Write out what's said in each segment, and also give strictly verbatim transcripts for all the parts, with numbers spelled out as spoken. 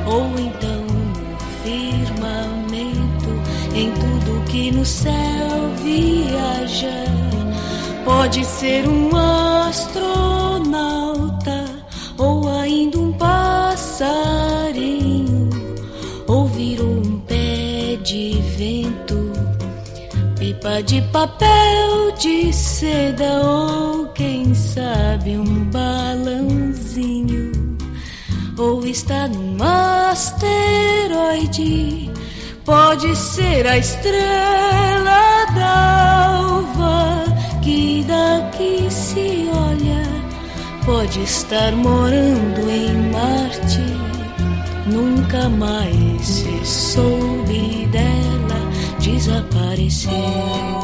ou então no firmamento, em tudo que no céu viaja. Pode ser um astronauta, ou ainda um passarinho, ouvir um pé de vento, pipa de papel de seda, ou quem sabe um balãozinho, ou está num asteroide. Pode ser a estrela d'alva que daqui se olha, pode estar morando em Marte, nunca mais se soube dela, desapareceu.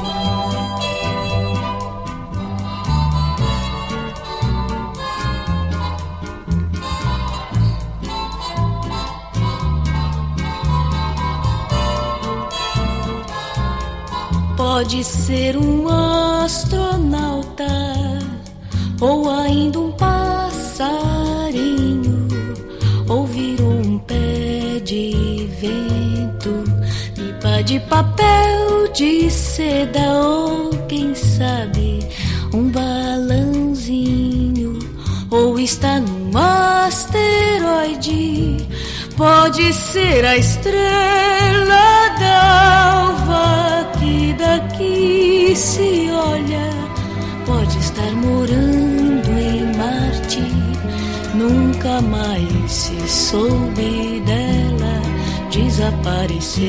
Pode ser um astronauta, ou ainda um passarinho, ouvir um pé de vento, pipa de papel de seda, ou quem sabe um balãozinho, ou está num asteroide. Pode ser a estrela d'alva que daqui se olha, pode estar morando em Marte, nunca mais se soube dela, desapareceu,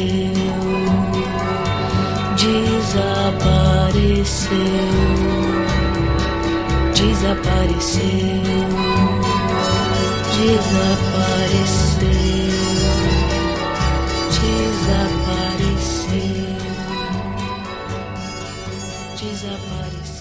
desapareceu, desapareceu, desapareceu, desapareceu, desapareceu.